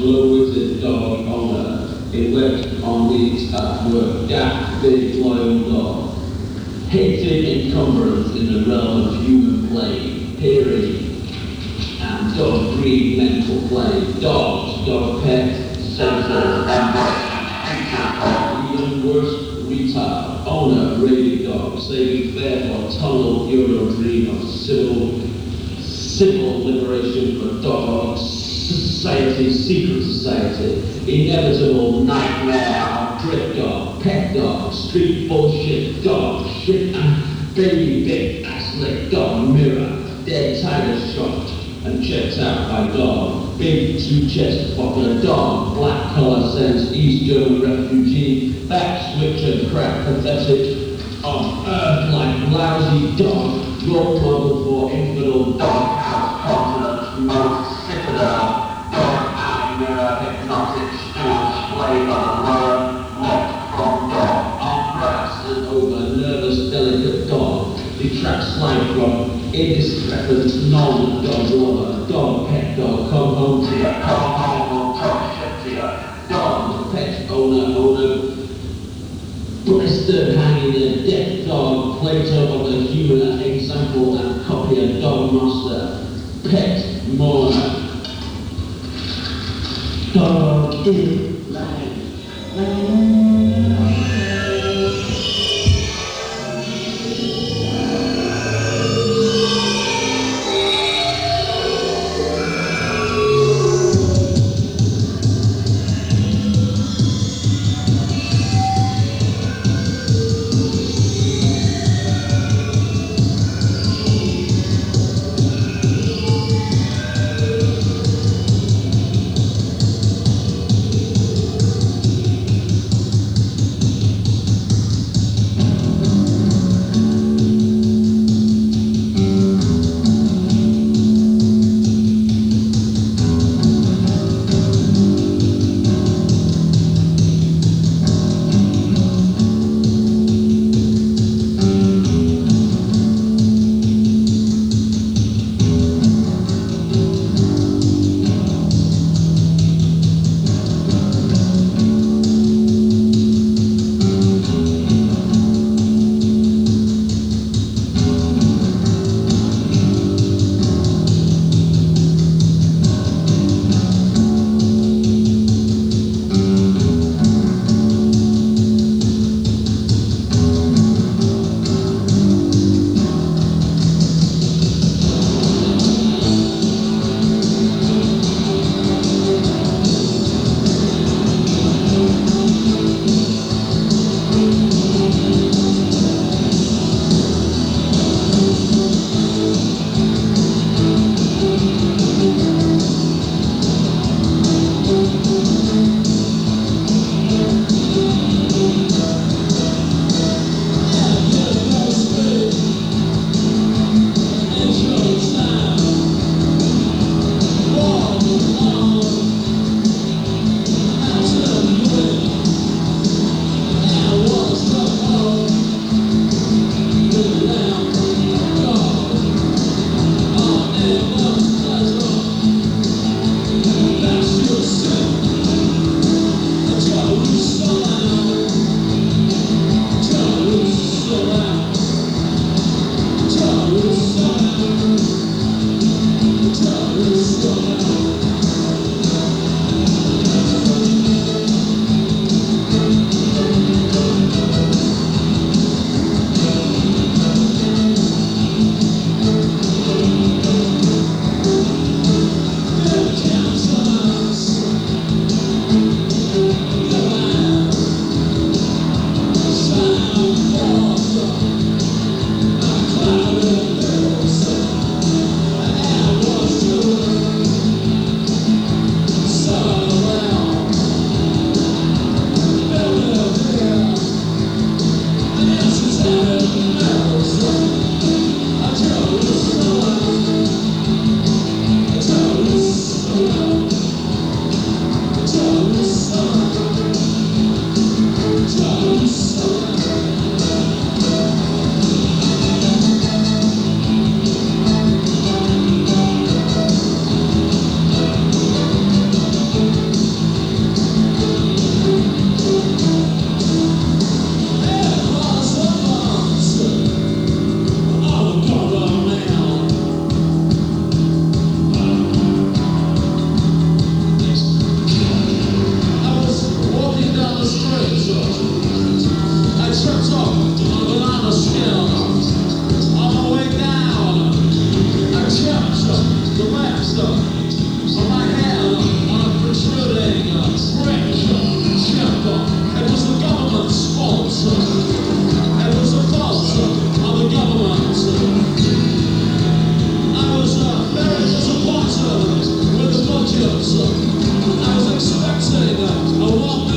slow-witted dog owner, elect on these at work, daft, big, loyal dog. Hated encumbrance in the realm of human play, peering, and dog breed mental play. Dogs, dog pets, sensors, and even worse, retard, owner, rated dog, saving fair for tunnel Euro dream of civil liberation for dogs, society, secret society, inevitable nightmare of drip dog, pet dog, street bullshit dog, shit and baby big ass lick dog, mirror, dead tiger shot and checked out by dog, big two-chest popular dog, black collar sense, East German refugee, back switcher crap pathetic, on earth like lousy dog, your model for infidel dog house continent, most citadel, dog alley mirror, hypnotic stool, play by the lower, locked from dog, arm and over nervous, delicate dog, detracts life from indiscreet, non-dog lover, dog, pet dog, come home to you, come home, talk shit to you, dog, pet owner, blistered, hanging a death dog, Plato of the human example and copy a dog master, pet mourner, dog is life. say that I want